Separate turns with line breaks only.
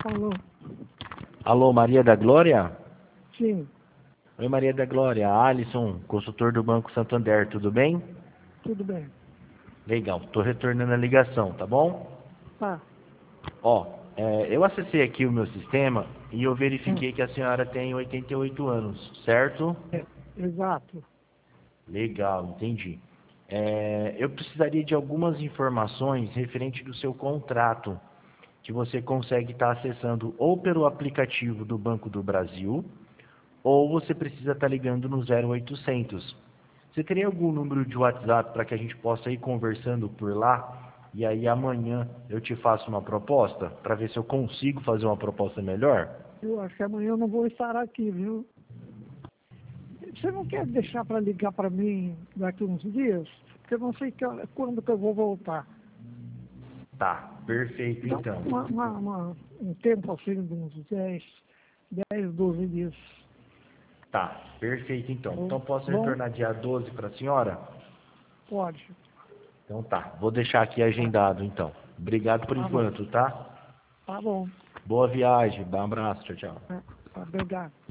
Alô?
Alô, Maria da Glória?
Sim,
Oi, Maria da Glória. Alisson, consultor do Banco Santander, tudo bem?
tudo bem.
Legal, tô retornando a ligação, tá bom?
Tá.
Ó, eu acessei aqui o meu sistema e eu
Hum,
verifiquei que a senhora tem 88 anos, certo?
exato.
Legal, entendi. Eu precisaria de algumas informações referente do seu contrato, que você consegue estar acessando ou pelo aplicativo do Banco do Brasil, ou você precisa estar ligando no 0800. Você teria algum número de WhatsApp para que a gente possa ir conversando por lá? E aí amanhã eu te faço uma proposta, para ver se eu consigo fazer uma proposta melhor?
Eu acho que amanhã eu não vou estar aqui, viu? Você não quer deixar para ligar para mim daqui uns dias? Porque eu não sei quando que eu vou voltar.
Tá, perfeito
Então,
então.
um tempo assim de uns 12 dias.
Tá, perfeito então. Então posso
Bom,
retornar dia 12 para a senhora?
pode.
Então tá, vou deixar aqui
Tá,
agendado então. Obrigado por
tá bom.
enquanto, tá?
Tá bom.
Boa viagem, dá um abraço, tchau, tchau.
Tá, obrigado.